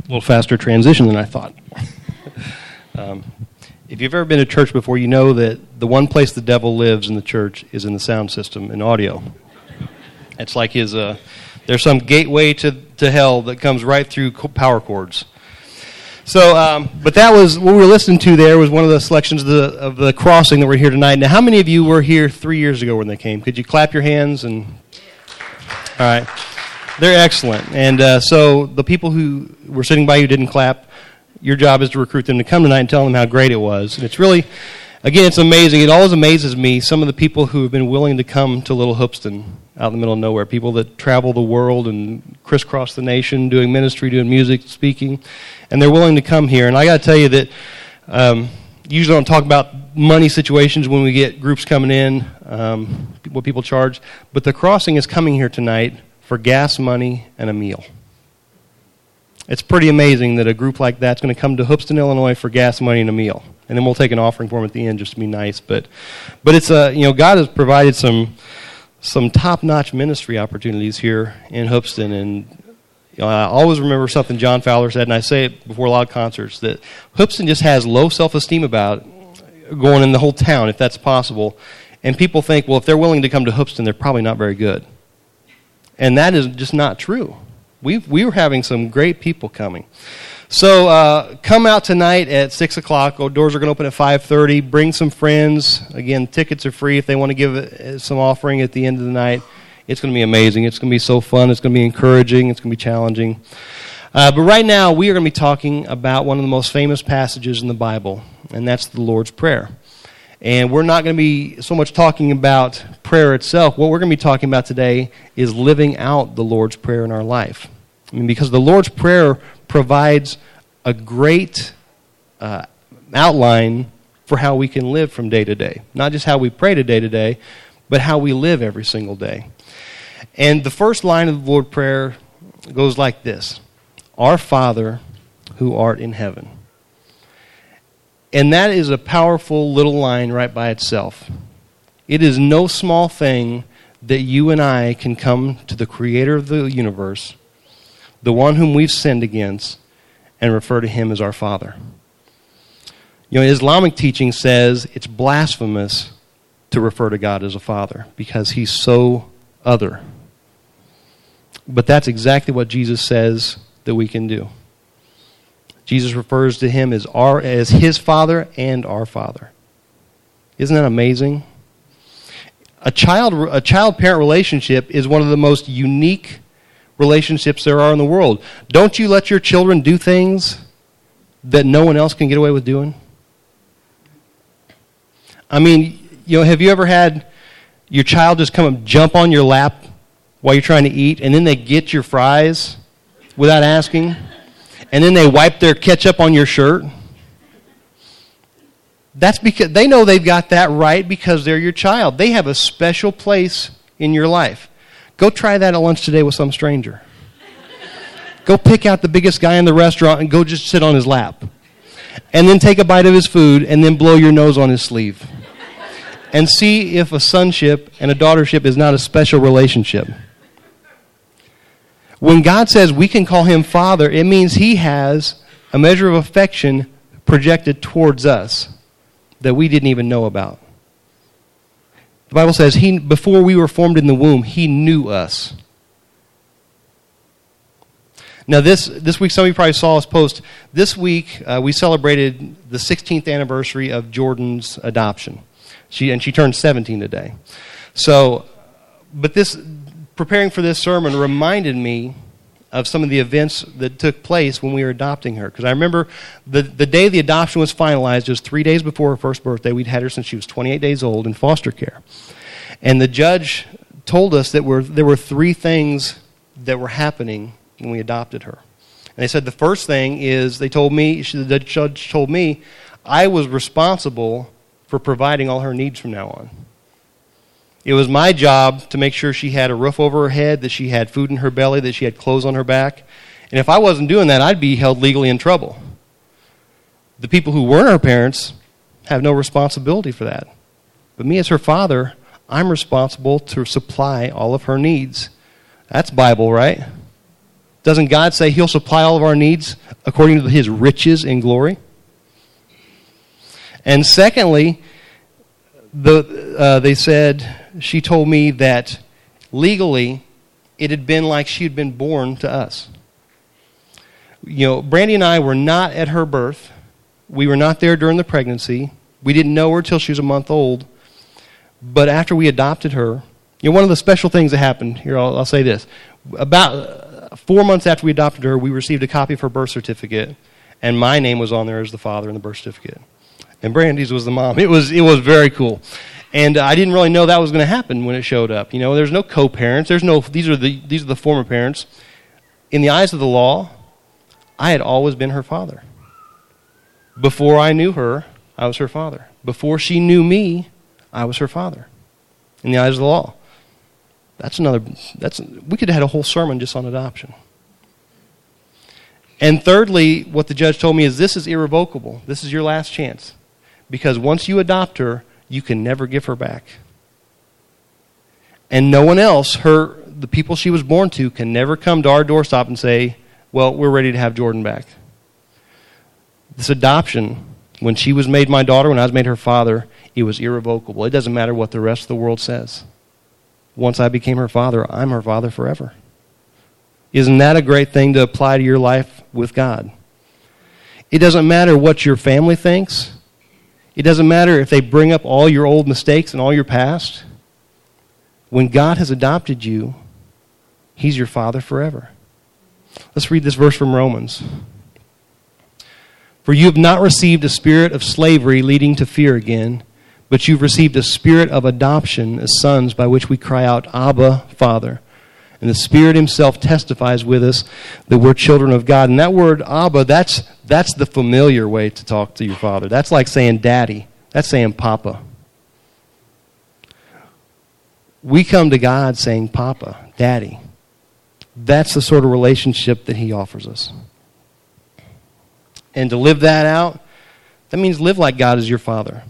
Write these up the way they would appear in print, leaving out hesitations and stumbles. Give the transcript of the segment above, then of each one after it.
little faster transition than I thought. If you've ever been to church before, you know that the one place the devil lives in the church is in the sound system, in audio. It's like there's some gateway to hell that comes right through power cords. So, but that was what we were listening to. There was one of the selections of the crossing that we're here tonight. Now, how many of you were here 3 years ago when they came? Could you clap your hands? All right, they're excellent. And so the people who were sitting by you didn't clap. Your job is to recruit them to come tonight and tell them how great it was. And it's really, again, it's amazing. It always amazes me, some of the people who have been willing to come to Little Hoopeston out in the middle of nowhere, people that travel the world and crisscross the nation, doing ministry, doing music, speaking, and they're willing to come here. And I got to tell you that usually don't talk about money situations when we get groups coming in, what people charge, but the crossing is coming here tonight for gas money and a meal. It's pretty amazing that a group like that's going to come to Hoopeston, Illinois for gas money and a meal. And then we'll take an offering for them at the end just to be nice. But it's God has provided some top-notch ministry opportunities here in Hoopeston. And I always remember something John Fowler said, and I say it before a lot of concerts, that Hoopeston just has low self-esteem about going in the whole town, if that's possible. And people think, well, if they're willing to come to Hoopeston, they're probably not very good. And that is just not true. We were having some great people coming. So come out tonight at 6 o'clock. Doors are going to open at 5:30. Bring some friends. Again, tickets are free if they want to give some offering at the end of the night. It's going to be amazing. It's going to be so fun. It's going to be encouraging. It's going to be challenging. But right now, we are going to be talking about one of the most famous passages in the Bible, and that's the Lord's Prayer. And we're not going to be so much talking about prayer itself. What we're going to be talking about today is living out the Lord's Prayer in our life. Because the Lord's Prayer provides a great outline for how we can live from day to day. Not just how we pray to day, but how we live every single day. And the first line of the Lord's Prayer goes like this: Our Father who art in heaven. And that is a powerful little line right by itself. It is no small thing that you and I can come to the Creator of the universe, the one whom we've sinned against, and refer to Him as our Father. Islamic teaching says it's blasphemous to refer to God as a Father because He's so other. But that's exactly what Jesus says that we can do. Jesus refers to Him as His Father and our Father. Isn't that amazing? A child-parent relationship is one of the most unique relationships there are in the world. Don't you let your children do things that no one else can get away with doing? I mean, have you ever had your child just come and jump on your lap while you're trying to eat, and then they get your fries without asking? And then they wipe their ketchup on your shirt? That's because they know they've got that right because they're your child. They have a special place in your life. Go try that at lunch today with some stranger. Go pick out the biggest guy in the restaurant and go just sit on his lap. And then take a bite of his food and then blow your nose on his sleeve. And see if a sonship and a daughtership is not a special relationship. When God says we can call Him Father, it means He has a measure of affection projected towards us that we didn't even know about. The Bible says before we were formed in the womb, He knew us. Now this week, some of you probably saw us post. This week, we celebrated the 16th anniversary of Jordan's adoption. She turned 17 today. So, but preparing for this sermon reminded me of some of the events that took place when we were adopting her. Because I remember the day the adoption was finalized, just 3 days before her first birthday. We'd had her since she was 28 days old in foster care. And the judge told us that there were three things that were happening when we adopted her. And they said the first thing is, the judge told me, I was responsible for providing all her needs from now on. It was my job to make sure she had a roof over her head, that she had food in her belly, that she had clothes on her back. And if I wasn't doing that, I'd be held legally in trouble. The people who weren't her parents have no responsibility for that. But me as her father, I'm responsible to supply all of her needs. That's Bible, right? Doesn't God say He'll supply all of our needs according to His riches in glory? And secondly, they said, she told me that legally it had been like she had been born to us. You know, Brandy and I were not at her birth. We were not there during the pregnancy. We didn't know her till she was a month old. But after we adopted her, you know, one of the special things that happened, here I'll say this. About 4 months after we adopted her, we received a copy of her birth certificate, and my name was on there as the father in the birth certificate. And Brandy's was the mom. It was very cool. And I didn't really know that was going to happen when it showed up. You know, there's no co-parents. These are the former parents. In the eyes of the law, I had always been her father. Before I knew her, I was her father. Before she knew me, I was her father. In the eyes of the law. We could have had a whole sermon just on adoption. And thirdly, what the judge told me is this is irrevocable. This is your last chance. Because once you adopt her, you can never give her back. And no one else, the people she was born to, can never come to our doorstep and say, well, we're ready to have Jordan back. This adoption, when she was made my daughter, when I was made her father, it was irrevocable. It doesn't matter what the rest of the world says. Once I became her father, I'm her father forever. Isn't that a great thing to apply to your life with God? It doesn't matter what your family thinks. It doesn't matter if they bring up all your old mistakes and all your past. When God has adopted you, He's your father forever. Let's read this verse from Romans. For you have not received a spirit of slavery leading to fear again, but you've received a spirit of adoption as sons by which we cry out, Abba, Father. And the Spirit Himself testifies with us that we're children of God. And that word, Abba, that's the familiar way to talk to your father. That's like saying daddy. That's saying papa. We come to God saying papa, daddy. That's the sort of relationship that He offers us. And to live that out, that means live like God is your father.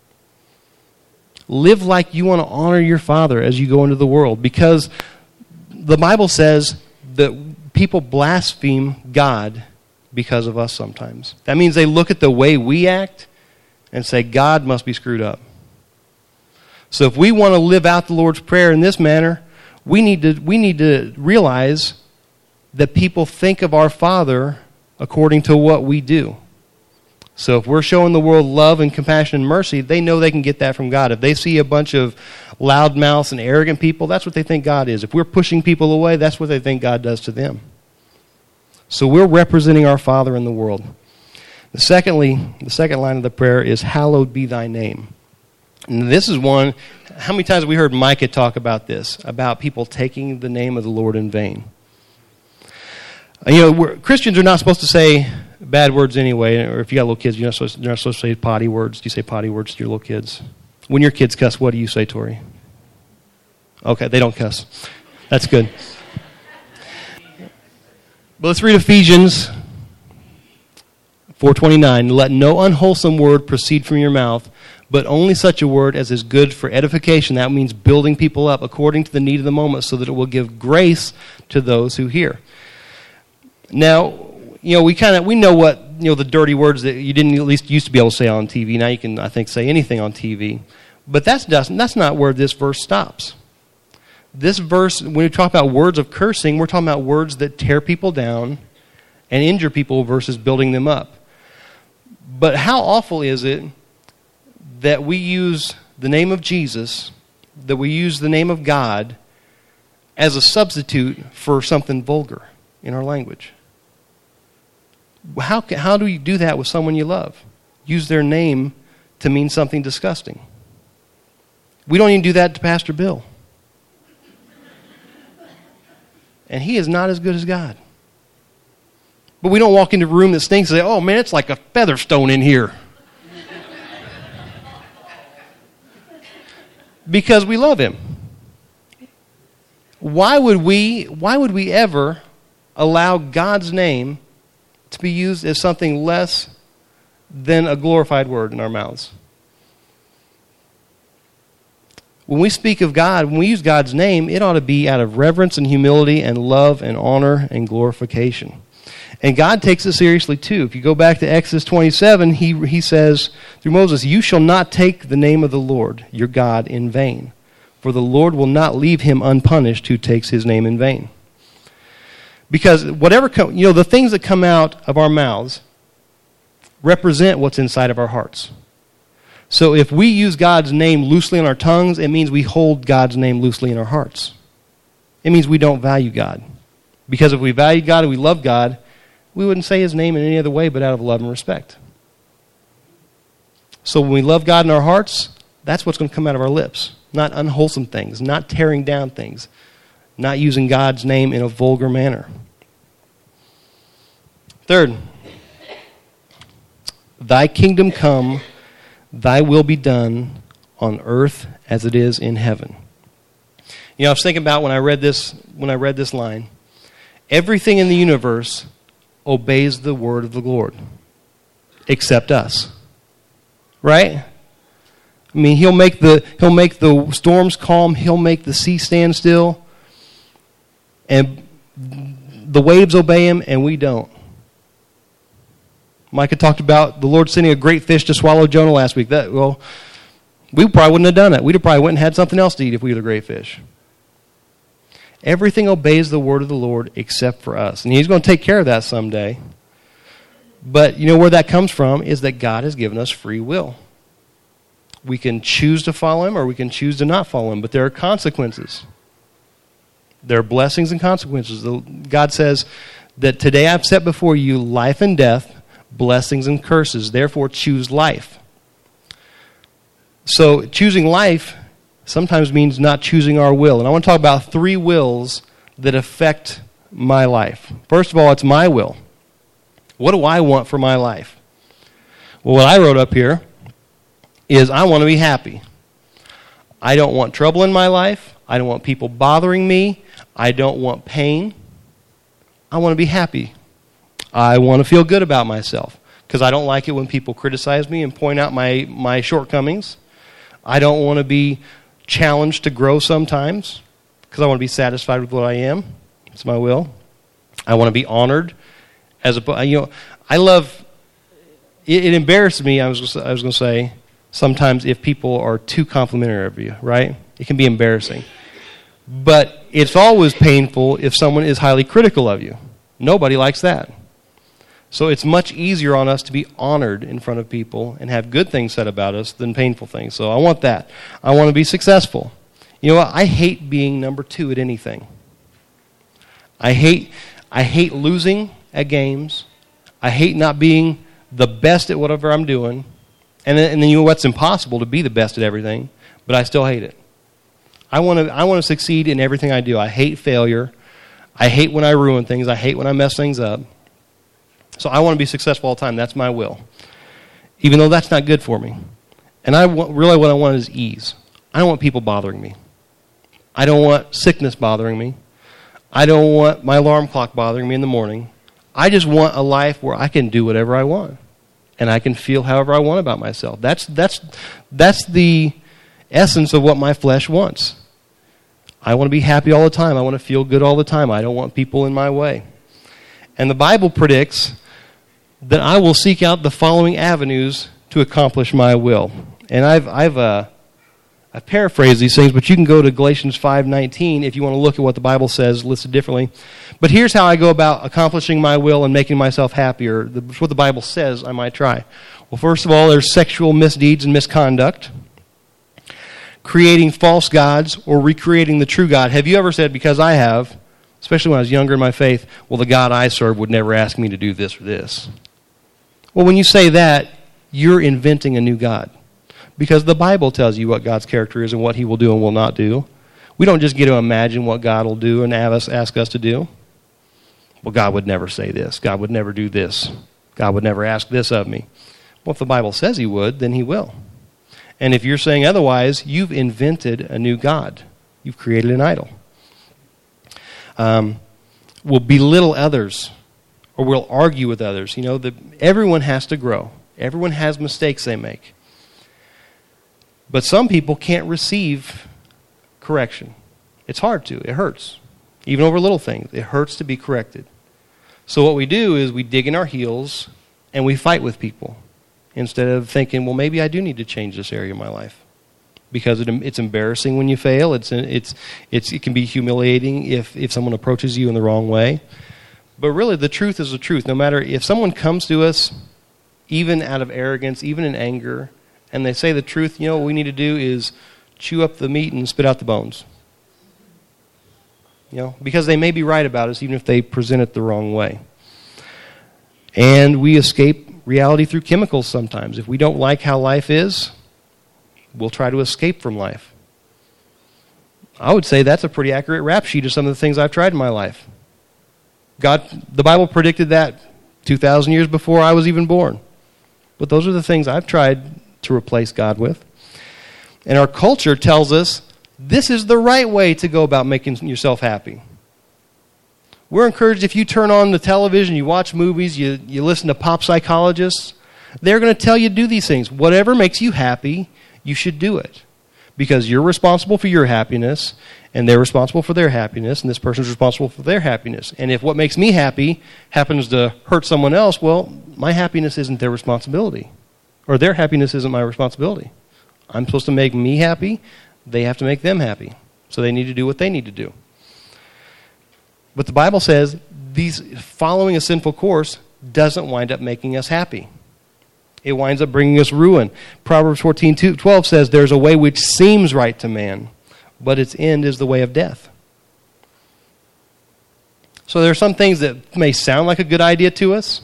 Live like you want to honor your father as you go into the world. Because the Bible says that people blaspheme God because of us sometimes. That means they look at the way we act and say, God must be screwed up. So if we want to live out the Lord's Prayer in this manner, we need to realize that people think of our Father according to what we do. So if we're showing the world love and compassion and mercy, they know they can get that from God. If they see a bunch of loudmouths and arrogant people, that's what they think God is. If we're pushing people away, that's what they think God does to them. So we're representing our Father in the world. The second line of the prayer is, hallowed be thy name. And this is one, how many times have we heard Micah talk about this, about people taking the name of the Lord in vain? You know, Christians are not supposed to say bad words anyway, or if you got little kids, you're not supposed to say potty words. Do you say potty words to your little kids? When your kids cuss, what do you say, Tori? Okay, they don't cuss. That's good. But let's read Ephesians 4:29. Let no unwholesome word proceed from your mouth, but only such a word as is good for edification. That means building people up according to the need of the moment, so that it will give grace to those who hear. Now, you know, we know what, you know, the dirty words that you didn't at least used to be able to say on TV. Now you can, I think, say anything on TV. But that's not where this verse stops. This verse, when we talk about words of cursing, we're talking about words that tear people down and injure people versus building them up. But how awful is it that we use the name of Jesus, that we use the name of God as a substitute for something vulgar in our language? How do you do that with someone you love? Use their name to mean something disgusting. We don't even do that to Pastor Bill. And he is not as good as God. But we don't walk into a room that stinks and say, oh man, it's like a Featherstone in here. Because we love him. Why would we ever allow God's name to be used as something less than a glorified word in our mouths? When we speak of God, when we use God's name, it ought to be out of reverence and humility and love and honor and glorification. And God takes it seriously too. If you go back to Exodus 27, he says through Moses, "You shall not take the name of the Lord, your God, in vain. For the Lord will not leave him unpunished who takes his name in vain." Because the things that come out of our mouths represent what's inside of our hearts. So if we use God's name loosely on our tongues, it means we hold God's name loosely in our hearts. It means we don't value God. Because if we value God and we love God, we wouldn't say his name in any other way but out of love and respect. So when we love God in our hearts, that's what's going to come out of our lips. Not unwholesome things, not tearing down things, not using God's name in a vulgar manner. Third, thy kingdom come, thy will be done on earth as it is in heaven. I was thinking about when I read this line, everything in the universe obeys the word of the Lord, except us. Right? I mean, he'll make the storms calm, he'll make the sea stand still, and the waves obey him, and we don't. Micah talked about the Lord sending a great fish to swallow Jonah last week. We probably wouldn't have done it. We'd have probably went and had something else to eat if we had a great fish. Everything obeys the word of the Lord except for us. And he's going to take care of that someday. But you know where that comes from is that God has given us free will. We can choose to follow him or we can choose to not follow him. But there are consequences. There are blessings and consequences. God says that today I've set before you life and death, blessings and curses. Therefore choose life. So choosing life sometimes means not choosing our will. And I want to talk about 3 wills that affect my life. First of all, it's my will. What do I want for my life? Well, what I wrote up here is I want to be happy. I don't want trouble in my life. I don't want people bothering me. I don't want pain. I want to be happy. I want to feel good about myself because I don't like it when people criticize me and point out my shortcomings. I don't want to be challenged to grow sometimes because I want to be satisfied with what I am. It's my will. I want to be honored. I love. It embarrasses me. I was going to say sometimes if people are too complimentary of you, right? It can be embarrassing. But it's always painful if someone is highly critical of you. Nobody likes that. So it's much easier on us to be honored in front of people and have good things said about us than painful things. So I want that. I want to be successful. You know what? I hate being number 2 at anything. I hate losing at games. I hate not being the best at whatever I'm doing. And then you know what's impossible to be the best at everything, but I still hate it. I want to succeed in everything I do. I hate failure. I hate when I ruin things. I hate when I mess things up. So I want to be successful all the time. That's my will. Even though that's not good for me. And really what I want is ease. I don't want people bothering me. I don't want sickness bothering me. I don't want my alarm clock bothering me in the morning. I just want a life where I can do whatever I want. And I can feel however I want about myself. That's the essence of what my flesh wants. I want to be happy all the time. I want to feel good all the time. I don't want people in my way. And the Bible predicts that I will seek out the following avenues to accomplish my will. And I've paraphrased these things, but you can go to Galatians 5:19 if you want to look at what the Bible says listed differently. But here's how I go about accomplishing my will and making myself happier. What the Bible says I might try. Well, first of all, there's sexual misdeeds and misconduct. Creating false gods or recreating the true God. Have you ever said, because I have, especially when I was younger in my faith, well, the God I serve would never ask me to do this or this. Well, when you say that, you're inventing a new God. Because the Bible tells you what God's character is and what he will do and will not do. We don't just get to imagine what God will do and ask us to do. Well, God would never say this. God would never do this. God would never ask this of me. Well, if the Bible says he would, then he will. And if you're saying otherwise, you've invented a new God. You've created an idol. Will belittle others or will argue with others. You know, everyone has to grow. Everyone has mistakes they make. But some people can't receive correction. It's hard to. It hurts. Even over little things. It hurts to be corrected. So what we do is we dig in our heels and we fight with people instead of thinking, well, maybe I do need to change this area of my life. Because it's embarrassing when you fail. It can be humiliating if someone approaches you in the wrong way. But really, the truth is the truth. No matter if someone comes to us, even out of arrogance, even in anger, and they say the truth, what we need to do is chew up the meat and spit out the bones. Because they may be right about us, even if they present it the wrong way. And we escape reality through chemicals sometimes. If we don't like how life is, we'll try to escape from life. I would say that's a pretty accurate rap sheet of some of the things I've tried in my life. The Bible predicted that 2,000 years before I was even born. But those are the things I've tried to replace God with. And our culture tells us this is the right way to go about making yourself happy. We're encouraged, if you turn on the television, you watch movies, you listen to pop psychologists, they're going to tell you to do these things. Whatever makes you happy, you should do it. Because you're responsible for your happiness, and they're responsible for their happiness, and this person's responsible for their happiness. And if what makes me happy happens to hurt someone else, well, my happiness isn't their responsibility. Or their happiness isn't my responsibility. I'm supposed to make me happy. They have to make them happy. So they need to do what they need to do. But the Bible says following a sinful course doesn't wind up making us happy. It winds up bringing us ruin. Proverbs 14:12 says, there's a way which seems right to man, but its end is the way of death. So there are some things that may sound like a good idea to us.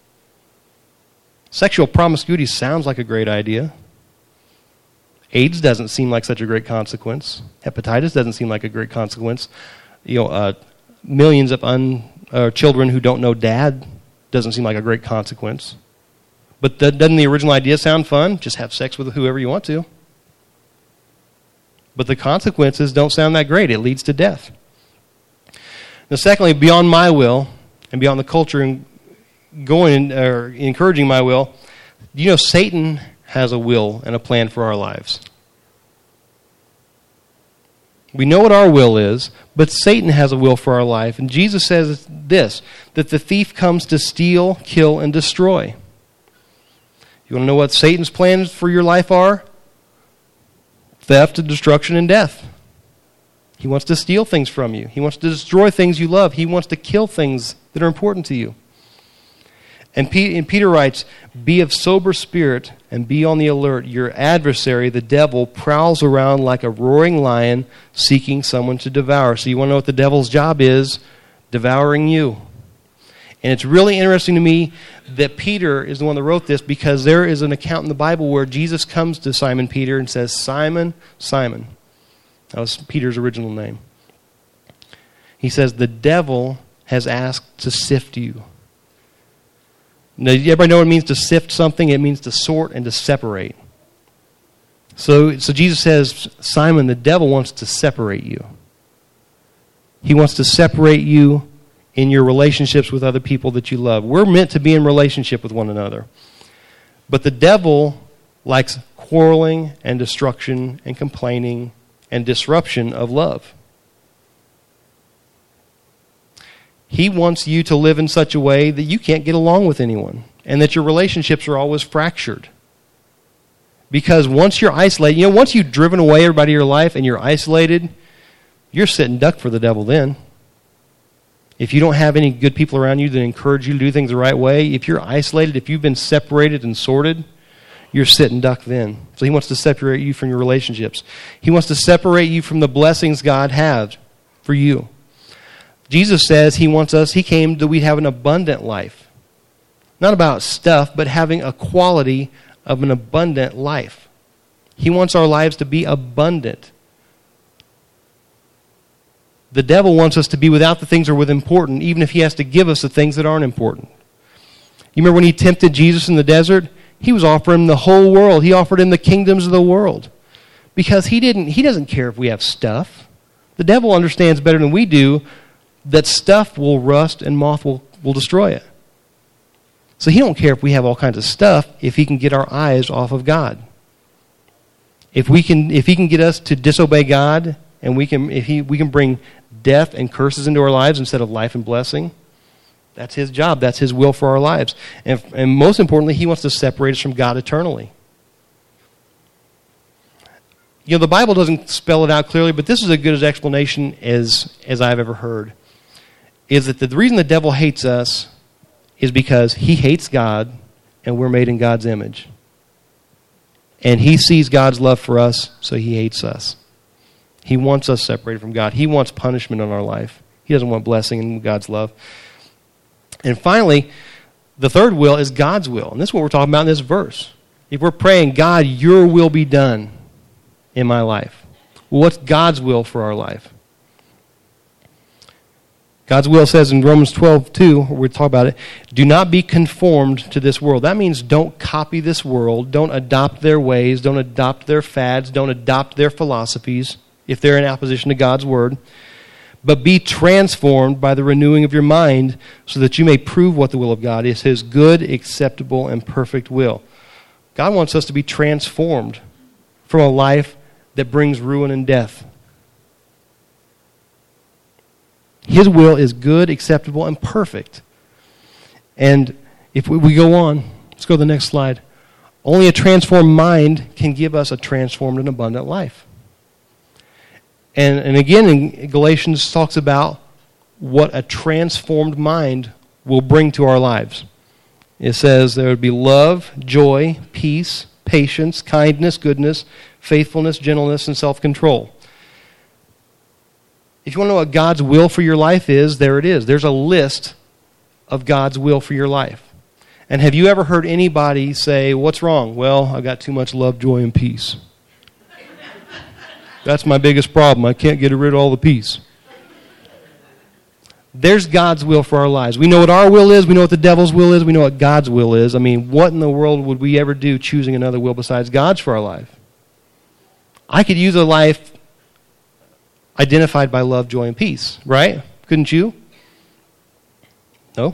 Sexual promiscuity sounds like a great idea. AIDS doesn't seem like such a great consequence. Hepatitis doesn't seem like a great consequence. Millions of children who don't know dad doesn't seem like a great consequence. But doesn't the original idea sound fun? Just have sex with whoever you want to. But the consequences don't sound that great. It leads to death. Now, secondly, beyond my will and beyond the culture and encouraging my will, Satan has a will and a plan for our lives. We know what our will is, but Satan has a will for our life. And Jesus says this, that the thief comes to steal, kill, and destroy. You want to know what Satan's plans for your life are? Theft, destruction, and death. He wants to steal things from you. He wants to destroy things you love. He wants to kill things that are important to you. And Peter writes, be of sober spirit and be on the alert. Your adversary, the devil, prowls around like a roaring lion seeking someone to devour. So you want to know what the devil's job is? Devouring you. And it's really interesting to me that Peter is the one that wrote this, because there is an account in the Bible where Jesus comes to Simon Peter and says, Simon, Simon. That was Peter's original name. He says, the devil has asked to sift you. Now, everybody know what it means to sift something? It means to sort and to separate. So Jesus says, Simon, the devil wants to separate you. He wants to separate you in your relationships with other people that you love. We're meant to be in relationship with one another. But the devil likes quarreling and destruction and complaining and disruption of love. He wants you to live in such a way that you can't get along with anyone and that your relationships are always fractured. Because once you're isolated, once you've driven away everybody in your life and you're isolated, you're sitting duck for the devil then. If you don't have any good people around you that encourage you to do things the right way, if you're isolated, if you've been separated and sorted, you're sitting duck then. So he wants to separate you from your relationships. He wants to separate you from the blessings God has for you. Jesus says he came that we have an abundant life. Not about stuff, but having a quality of an abundant life. He wants our lives to be abundant. The devil wants us to be without the things that are important, even if he has to give us the things that aren't important. You remember when he tempted Jesus in the desert? He was offering him the whole world. He offered him the kingdoms of the world. Because he doesn't care if we have stuff. The devil understands better than we do that stuff will rust and moth will destroy it. So he don't care if we have all kinds of stuff if he can get our eyes off of God. If he can get us to disobey God and we can bring death and curses into our lives instead of life and blessing, that's his job. That's his will for our lives. And most importantly, he wants to separate us from God eternally. You know, the Bible doesn't spell it out clearly, but this is as good an explanation as I've ever heard. Is that the reason the devil hates us is because he hates God and we're made in God's image. And he sees God's love for us, so he hates us. He wants us separated from God. He wants punishment on our life. He doesn't want blessing and God's love. And finally, the third will is God's will. And this is what we're talking about in this verse. If we're praying, God, your will be done in my life. Well, what's God's will for our life? God's will says in Romans 12:2, we talk about it, do not be conformed to this world. That means don't copy this world. Don't adopt their ways. Don't adopt their fads. Don't adopt their philosophies if they're in opposition to God's word. But be transformed by the renewing of your mind so that you may prove what the will of God is, his good, acceptable, and perfect will. God wants us to be transformed from a life that brings ruin and death. His will is good, acceptable, and perfect. And if we go on, let's go to the next slide. Only a transformed mind can give us a transformed and abundant life. And again, in Galatians talks about what a transformed mind will bring to our lives. It says there would be love, joy, peace, patience, kindness, goodness, faithfulness, gentleness, and self-control. If you want to know what God's will for your life is, there it is. There's a list of God's will for your life. And have you ever heard anybody say, what's wrong? Well, I've got too much love, joy, and peace. That's my biggest problem. I can't get rid of all the peace. There's God's will for our lives. We know what our will is. We know what the devil's will is. We know what God's will is. I mean, what in the world would we ever do choosing another will besides God's for our life? I could use a life identified by love, joy, and peace, right? Couldn't you? No?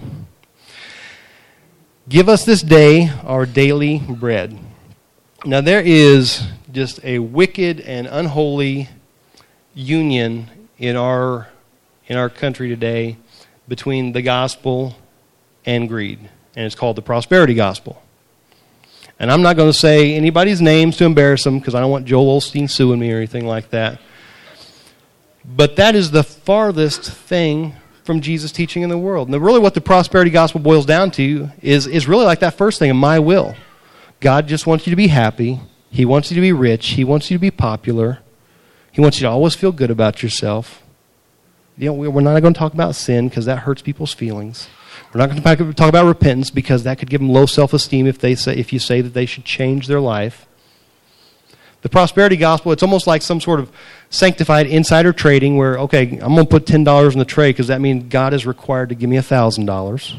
Give us this day our daily bread. Now there is just a wicked and unholy union in our country today between the gospel and greed. And it's called the prosperity gospel. And I'm not going to say anybody's names to embarrass them because I don't want Joel Osteen suing me or anything like that. But that is the farthest thing from Jesus' teaching in the world. And really what the prosperity gospel boils down to is really like that first thing, of my will. God just wants you to be happy. He wants you to be rich. He wants you to be popular. He wants you to always feel good about yourself. You know, we're not going to talk about sin because that hurts people's feelings. We're not going to talk about repentance because that could give them low self-esteem if you say that they should change their life. The prosperity gospel, it's almost like some sort of sanctified insider trading where, okay, I'm going to put $10 in the tray because that means God is required to give me $1,000.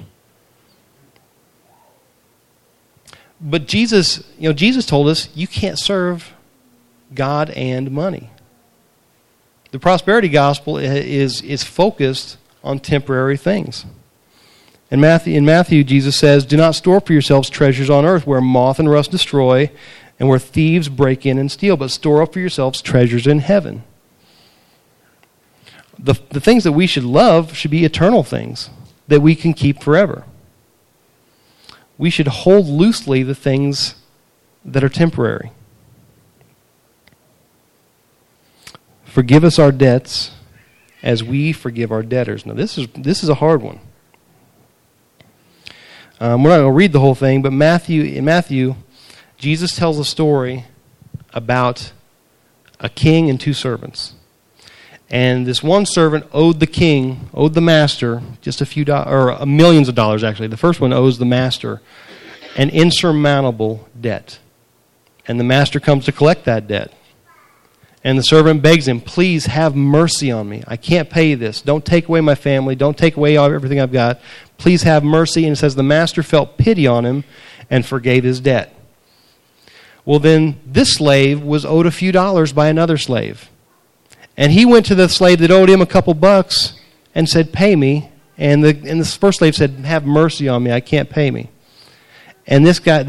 But Jesus told us you can't serve God and money. The prosperity gospel is focused on temporary things. In Matthew, Jesus says, do not store for yourselves treasures on earth where moth and rust destroy and where thieves break in and steal, but store up for yourselves treasures in heaven. The things that we should love should be eternal things that we can keep forever. We should hold loosely the things that are temporary. Forgive us our debts as we forgive our debtors. Now this is a hard one. We're not going to read the whole thing, but in Matthew, Jesus tells a story about a king and two servants. And this one servant owed the master, just a few millions of dollars actually. The first one owes the master an insurmountable debt. And the master comes to collect that debt. And the servant begs him, please have mercy on me. I can't pay this. Don't take away my family. Don't take away everything I've got. Please have mercy. And it says the master felt pity on him and forgave his debt. Well, then this slave was owed a few dollars by another slave. And he went to the slave that owed him a couple bucks and said, pay me. And the first slave said, have mercy on me. I can't pay me. And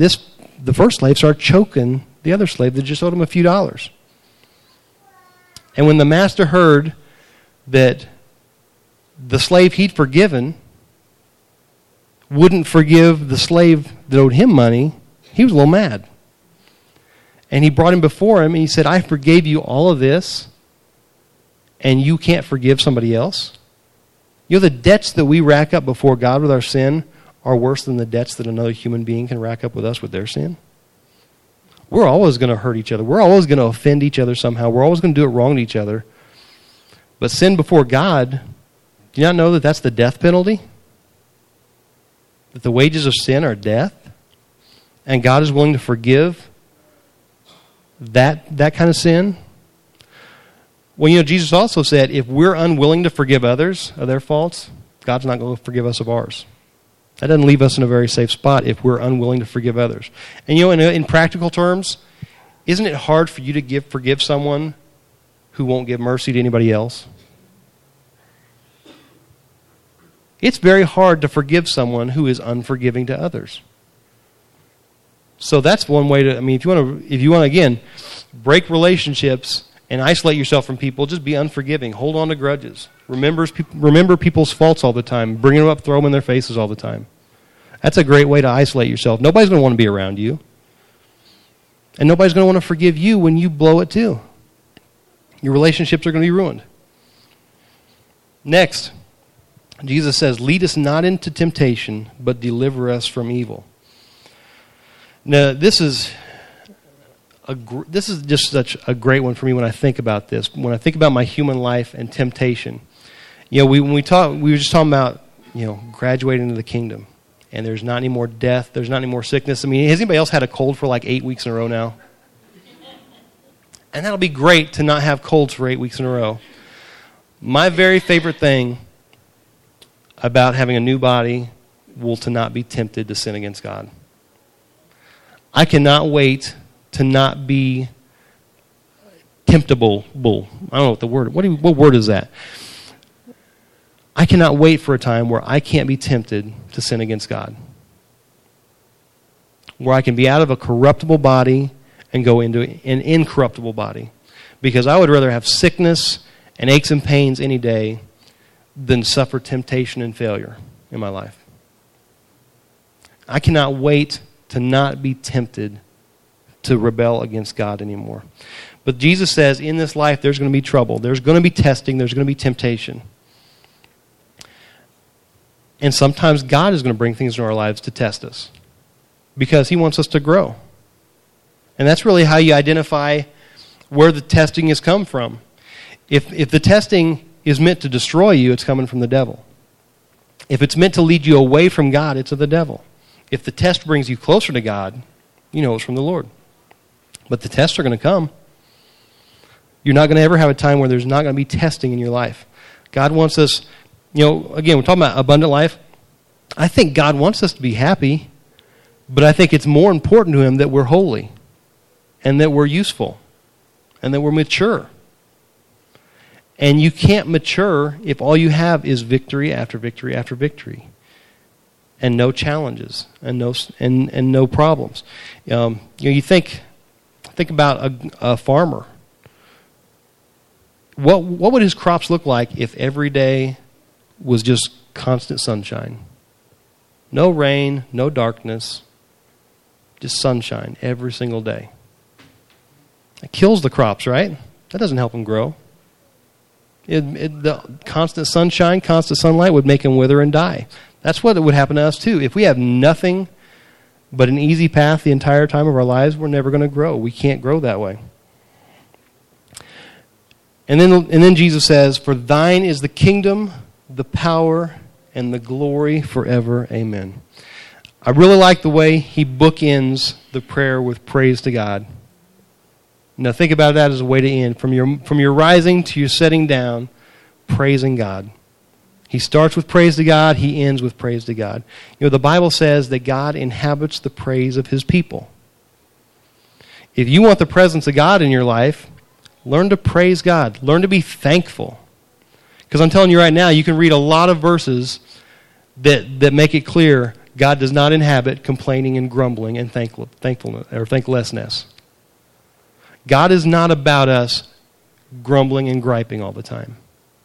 the first slave started choking the other slave that just owed him a few dollars. And when the master heard that the slave he'd forgiven wouldn't forgive the slave that owed him money, he was a little mad. And he brought him before him, and he said, I forgave you all of this, and you can't forgive somebody else? You know, the debts that we rack up before God with our sin are worse than the debts that another human being can rack up with us with their sin. We're always going to hurt each other. We're always going to offend each other somehow. We're always going to do it wrong to each other. But sin before God, do you not know that that's the death penalty? That the wages of sin are death? And God is willing to forgive that kind of sin? Well, you know, Jesus also said, if we're unwilling to forgive others of their faults, God's not going to forgive us of ours. That doesn't leave us in a very safe spot if we're unwilling to forgive others. And you know, in practical terms, isn't it hard for you to forgive someone who won't give mercy to anybody else? It's very hard to forgive someone who is unforgiving to others. So that's one way to, I mean, if you want to again, break relationships and isolate yourself from people, just be unforgiving. Hold on to grudges. Remember people's faults all the time. Bring them up, throw them in their faces all the time. That's a great way to isolate yourself. Nobody's going to want to be around you. And nobody's going to want to forgive you when you blow it too. Your relationships are going to be ruined. Next, Jesus says, lead us not into temptation, but deliver us from evil. Now, this is just such a great one for me when I think about this. When I think about my human life and temptation, you know, we were just talking about, you know, graduating into the kingdom, and there's not any more death, there's not any more sickness. I mean, has anybody else had a cold for like 8 weeks in a row now? And that'll be great to not have colds for 8 weeks in a row. My very favorite thing about having a new body will to not be tempted to sin against God. I cannot wait to not be temptable. I don't know what the word. What word is that? I cannot wait for a time where I can't be tempted to sin against God. Where I can be out of a corruptible body and go into an incorruptible body. Because I would rather have sickness and aches and pains any day than suffer temptation and failure in my life. I cannot wait to not be tempted to rebel against God anymore. But Jesus says in this life there's going to be trouble. There's going to be testing. There's going to be temptation. And sometimes God is going to bring things into our lives to test us because He wants us to grow. And that's really how you identify where the testing has come from. If the testing is meant to destroy you, it's coming from the devil. If it's meant to lead you away from God, it's of the devil. If the test brings you closer to God, you know it's from the Lord. But the tests are going to come. You're not going to ever have a time where there's not going to be testing in your life. God wants us, you know, again, we're talking about abundant life. I think God wants us to be happy, but I think it's more important to Him that we're holy and that we're useful and that we're mature. And you can't mature if all you have is victory after victory after victory. And no challenges and no problems. You think about a farmer. What would his crops look like if every day was just constant sunshine? No rain, no darkness, just sunshine every single day. It kills the crops, right? That doesn't help them grow. The constant sunshine, constant sunlight would make them wither and die. That's what would happen to us too. If we have nothing but an easy path the entire time of our lives, we're never going to grow. We can't grow that way. And then Jesus says, "For thine is the kingdom, the power, and the glory forever. Amen." I really like the way he bookends the prayer with praise to God. Now think about that as a way to end. From your rising to your setting down, praising God. He starts with praise to God. He ends with praise to God. You know, the Bible says that God inhabits the praise of His people. If you want the presence of God in your life, learn to praise God. Learn to be thankful. Because I'm telling you right now, you can read a lot of verses that make it clear God does not inhabit complaining and grumbling and thanklessness. God is not about us grumbling and griping all the time.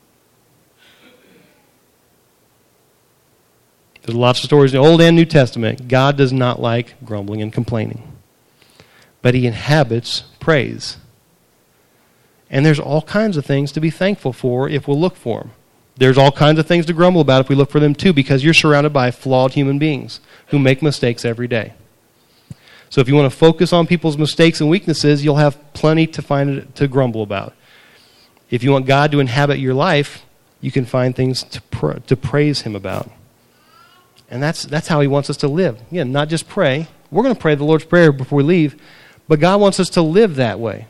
There's lots of stories in the Old and New Testament. God does not like grumbling and complaining. But he inhabits praise. And there's all kinds of things to be thankful for if we'll look for them. There's all kinds of things to grumble about if we look for them too, because you're surrounded by flawed human beings who make mistakes every day. So if you want to focus on people's mistakes and weaknesses, you'll have plenty to grumble about. If you want God to inhabit your life, you can find things to praise him about. And that's how he wants us to live. Again, not just pray. We're going to pray the Lord's Prayer before we leave, but God wants us to live that way.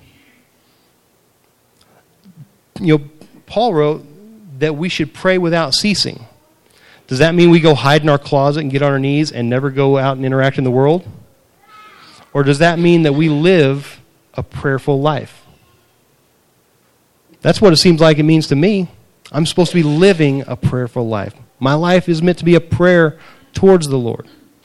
Paul wrote that we should pray without ceasing. Does that mean we go hide in our closet and get on our knees and never go out and interact in the world? Or does that mean that we live a prayerful life? That's what it seems like it means to me. I'm supposed to be living a prayerful life. My life is meant to be a prayer towards the Lord.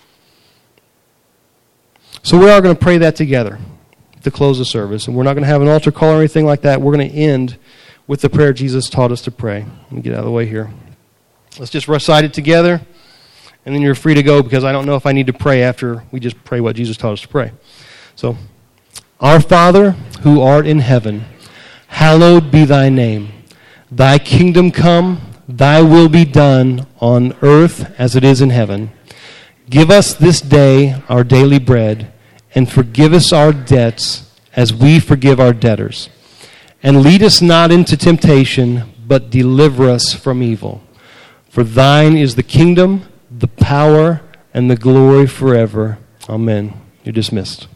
So we are going to pray that together to close the service. And we're not going to have an altar call or anything like that. We're going to end with the prayer Jesus taught us to pray. Let me get out of the way here. Let's just recite it together, and then you're free to go, because I don't know if I need to pray after we just pray what Jesus taught us to pray. So, Our Father, who art in heaven, hallowed be thy name. Thy kingdom come, thy will be done on earth as it is in heaven. Give us this day our daily bread, and forgive us our debts as we forgive our debtors. And lead us not into temptation, but deliver us from evil. For thine is the kingdom, the power, and the glory forever. Amen. You're dismissed.